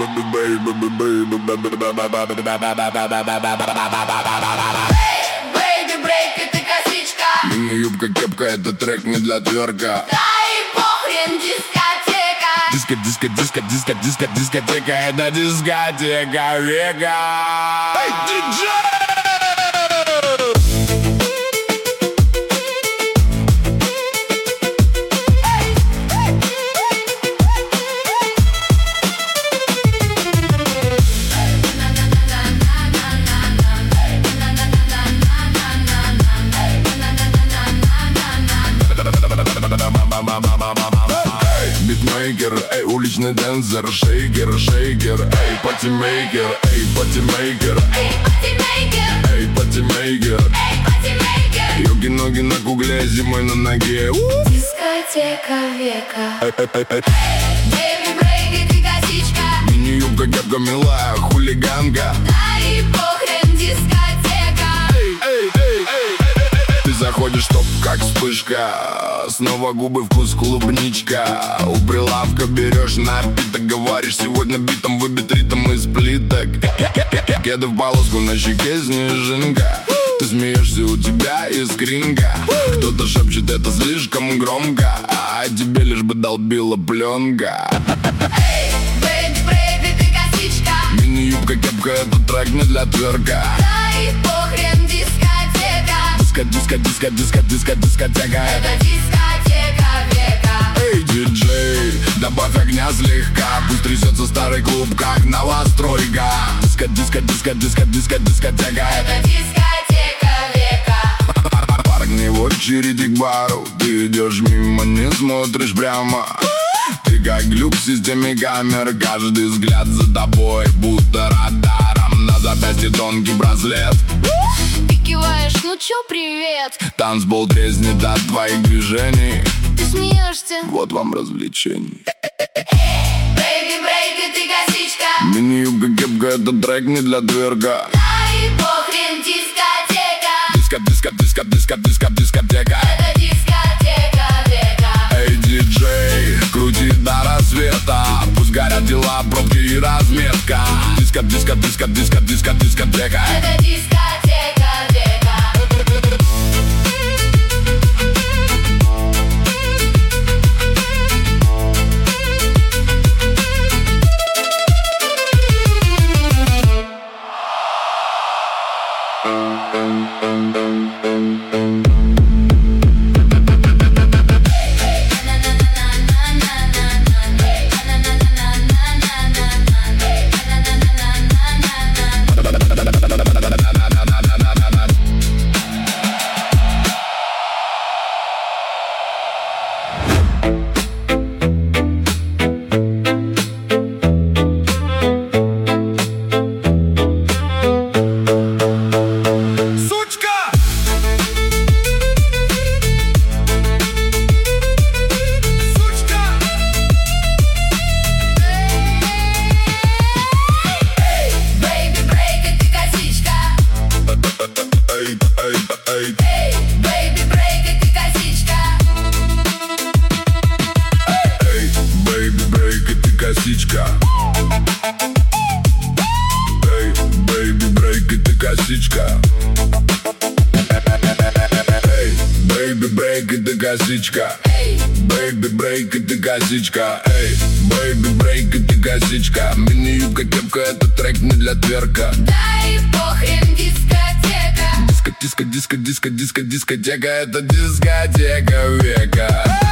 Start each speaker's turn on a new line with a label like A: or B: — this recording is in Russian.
A: Брейк, это косичка.
B: Мини-юбка, кепка, это трек не для тверка.
A: Да и похрен, дискотека.
B: Дискотека, это дискотека века. Эй, диджей! Битмейкер, эй, уличный денсер, шейкер, шейкер, эй, патимейкер, эй, патимейкер,
A: Эй, патимейкер,
B: эй, патимейкер,
A: эй, патимейкер.
B: йоги-ноги на кугле, зимой на ноге.
A: Дискотека века.
B: Бэйби
A: брейк, это косичка.
B: Мини-юбка, кепка, милая, хулиганка.
A: Да и похрен, дискотека.
B: Ты заходишь топ, как вспышка. Снова губы, вкус клубничка. У прилавка берешь напиток, говоришь, сегодня битом выбит ритм из плиток. Кеды в полоску, на щеке снежинка. Ты смеешься, у тебя искринка. Кто-то шепчет, это слишком громко, а тебе лишь бы долбила пленка.
A: Бэйби брейк, это косичка.
B: Мини-юбка, кепка, это трек не для тверка.
A: Да и похрен, дискотека.
B: Дискотека.
A: Это дискотека века.
B: Эй, диджей, добавь огня слегка. Пусть трясется старый клуб, как новостройка. Дискотека.
A: Это дискотека века.
B: Парни в очереди к бару. Ты идешь мимо, не смотришь прямо. Ты как глюк в системе камер. Каждый взгляд за тобой, будто радаром. На запястье тонкий браслет.
A: Ты киваешь, ну чё, привет.
B: Танцпол трезнет от твоих движений.
A: Ты смеешься.
B: Вот вам развлечение.
A: Бэйби брейк, это косичка.
B: Мини-юбка, кепка, это трек не для тверка.
A: Да и похрен, дискотека.
B: Дискотека.
A: Это дискотека века.
B: Эй, диджей, крути до рассвета. Пусть горят дела, пробки и разметка. Дискотека.
A: Это дискотека века.
B: Эй, бэйби брейк, это косичка. Эй, бэйби брейк, это косичка. Бэйби брейк, это косичка. Эй, бэйби брейк, это косичка. Мини-юбка, кепка, это трек не для тверка.
A: Да и похрен, дискотека.
B: Дискотека, это дискотека века.